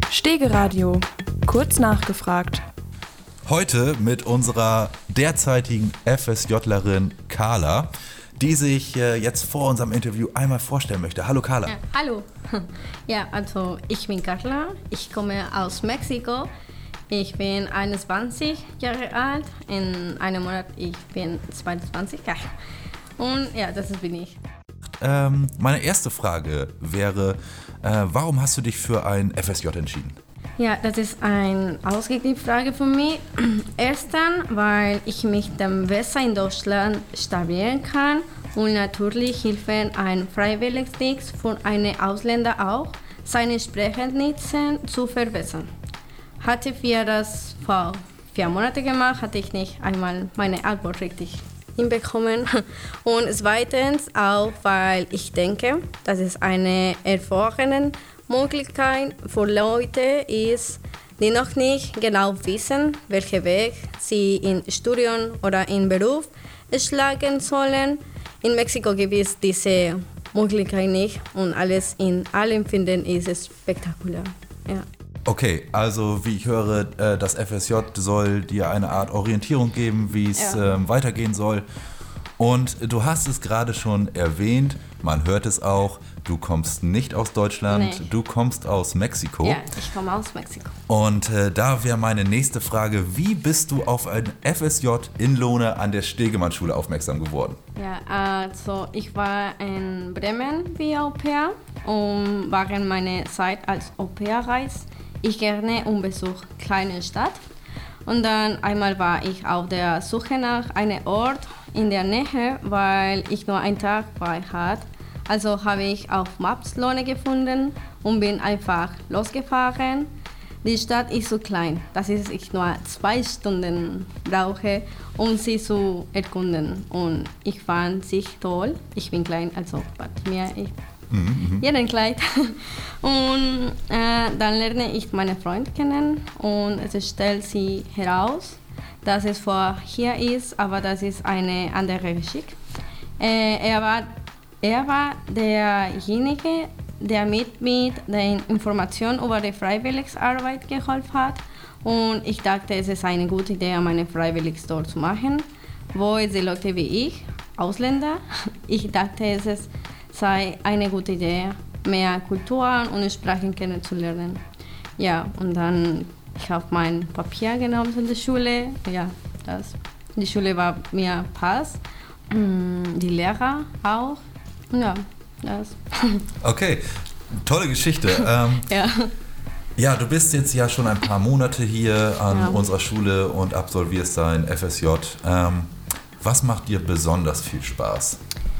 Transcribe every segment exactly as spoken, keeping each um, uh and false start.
Stege-Radio, kurz nachgefragt. Heute mit unserer derzeitigen FSJlerin Carla, die sich äh, jetzt vor unserem Interview einmal vorstellen möchte. Hallo Carla. Ja, hallo. Ja, also ich bin Carla, ich komme aus Mexiko. Ich bin einundzwanzig Jahre alt, in einem Monat ich bin zweiundzwanzig. Ja. Und ja, das bin ich. Ähm, meine erste Frage wäre, äh, warum hast du dich für ein F S J entschieden? Ja, das ist eine ausgeglichene Frage für mich. Erstens, weil ich mich dann besser in Deutschland stabilieren kann und natürlich hilft ein Freiwilligendienst für einen Ausländer auch, seine Sprachkenntnisse zu verbessern. Hatte wir das vor vier Monaten gemacht, hatte ich nicht einmal meine Antwort richtig hinbekommen. Und zweitens auch, weil ich denke, dass es eine hervorragende Möglichkeit für Leute ist, die noch nicht genau wissen, welchen Weg sie im Studium oder im Beruf schlagen sollen. In Mexiko gibt es diese Möglichkeit nicht und alles in allem finden ist spektakulär. Ja. Okay, also wie ich höre, das F S J soll dir eine Art Orientierung geben, wie es ja. ähm, weitergehen soll. Und du hast es gerade schon erwähnt, man hört es auch, du kommst nicht aus Deutschland, nee. Du kommst aus Mexiko. Ja, ich komme aus Mexiko. Und äh, da wäre meine nächste Frage, wie bist du auf ein F S J in Lohne an der Stegemann-Schule aufmerksam geworden? Ja, also ich war in Bremen wie Au-pair und während meiner Zeit als Au-pair-Reise ich gerne und besuche kleine Stadt. Und dann einmal war ich auf der Suche nach einem Ort in der Nähe, weil ich nur einen Tag frei hatte. Also habe ich auf Maps Lohne gefunden und bin einfach losgefahren. Die Stadt ist so klein, dass ich nur zwei Stunden brauche, um sie zu erkunden. Und ich fand sie toll. Ich bin klein, also bei mir ich Mhm, jeden Kleid. Und äh, dann lerne ich meinen Freund kennen und es stellt sich heraus, dass es vor hier ist, aber das ist eine andere Geschichte. Äh, er, war, er war derjenige, der mit, mit den Informationen über die Freiwilligenarbeit geholfen hat und ich dachte, es ist eine gute Idee, meine Freiwilligen dort zu machen, wo es die Leute wie ich, Ausländer, ich dachte, es ist sei eine gute Idee, mehr Kulturen und Sprachen kennenzulernen. Ja, und dann ich habe mein Papier genommen in der Schule. Ja, das, die Schule war mir Pass. Die Lehrer auch. Ja, das. Okay, tolle Geschichte. ähm, ja. Ja, du bist jetzt ja schon ein paar Monate hier an ja. unserer Schule und absolvierst dein F S J. Ähm, was macht dir besonders viel Spaß?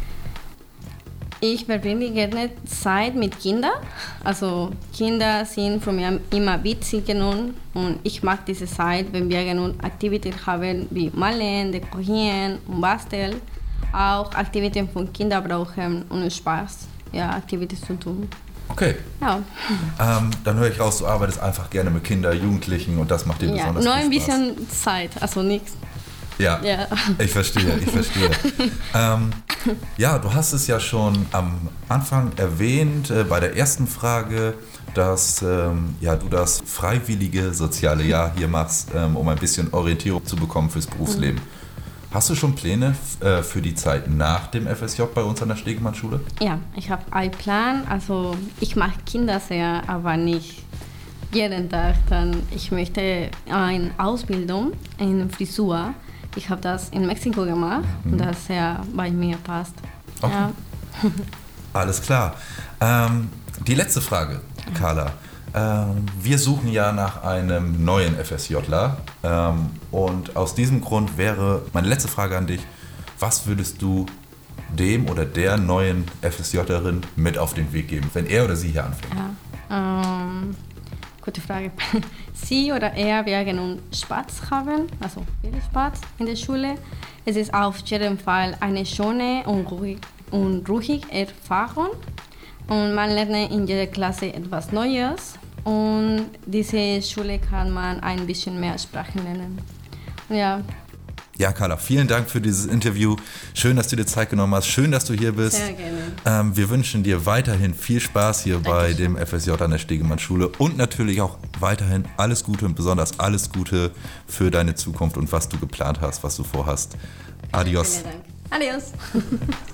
Ich verbringe gerne Zeit mit Kindern. Also Kinder sind für mich immer witzig und ich mag diese Zeit, wenn wir genug Aktivitäten haben wie Malen, Dekorieren und Basteln. Auch Aktivitäten von Kindern brauchen und Spaß, ja, Aktivitäten zu tun. Okay. Ja. Ähm, dann höre ich raus, du arbeitest einfach gerne mit Kindern, Jugendlichen und das macht dir ja, besonders nur viel Spaß. Nur ein bisschen Zeit, also nichts. Ja, ja, ich verstehe, ich verstehe. ähm, ja, du hast es ja schon am Anfang erwähnt, äh, bei der ersten Frage, dass ähm, ja, du das freiwillige soziale Jahr hier machst, ähm, um ein bisschen Orientierung zu bekommen fürs Berufsleben. Mhm. Hast du schon Pläne äh, für die Zeit nach dem F S J bei uns an der Stegemann-Schule? Ja, ich habe einen Plan. Also ich mag Kinder sehr, aber nicht jeden Tag. Dann ich möchte eine Ausbildung in Frisur. Ich habe das in Mexiko gemacht mhm. und das sehr bei mir passt. Okay. Ja. Alles klar. Ähm, die letzte Frage, Carla. Ähm, wir suchen ja nach einem neuen FSJler ähm, und aus diesem Grund wäre meine letzte Frage an dich, was würdest du dem oder der neuen FSJlerin mit auf den Weg geben, wenn er oder sie hier anfängt? Ja, ähm, gute Frage. Sie oder er werden nun Spaß haben, also viel Spaß in der Schule. Es ist auf jeden Fall eine schöne und ruhige, und ruhige Erfahrung. Und man lernt in jeder Klasse etwas Neues. Und diese Schule kann man ein bisschen mehr Sprachen lernen. Ja. Ja, Carla, vielen Dank für dieses Interview. Schön, dass du dir Zeit genommen hast. Schön, dass du hier bist. Sehr gerne. Ähm, wir wünschen dir weiterhin viel Spaß hier Dankeschön. bei dem F S J an der Stegemann-Schule und natürlich auch weiterhin alles Gute und besonders alles Gute für deine Zukunft und was du geplant hast, was du vorhast. Adios. Vielen Dank. Adios.